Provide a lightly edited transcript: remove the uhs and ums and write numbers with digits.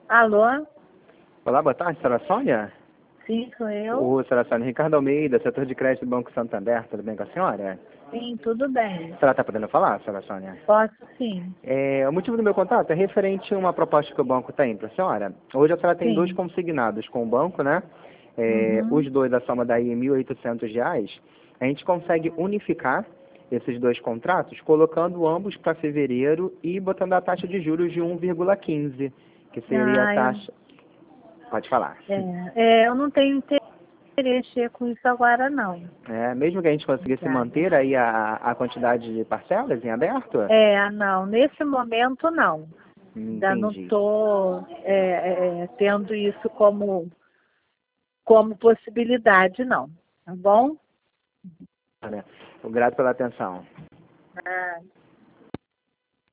Alô? Olá, boa tarde, senhora Sônia? Sim, sou eu. O senhora Sônia, Ricardo Almeida, setor de crédito do Banco Santander, tudo bem com a senhora? Sim, tudo bem. A senhora está podendo falar, senhora Sônia? Posso sim. O motivo do meu contato é referente a uma proposta que o banco tem para a senhora. Hoje a senhora tem dois Sim. consignados com o banco, né? Uhum. Os dois, a soma daí é R$ 1.800. A gente consegue unificar esses dois contratos, colocando ambos para fevereiro e botando a taxa de juros de 1,15, que seria a Ah, taxa... Pode falar. eu não tenho interesse com isso agora, não. Mesmo que a gente conseguisse Obrigada. manter aí a quantidade de parcelas em aberto? Não, nesse momento não. Ainda não Entendi. estou tendo isso como possibilidade, não. Tá bom? Né? Grato pela atenção. Ah.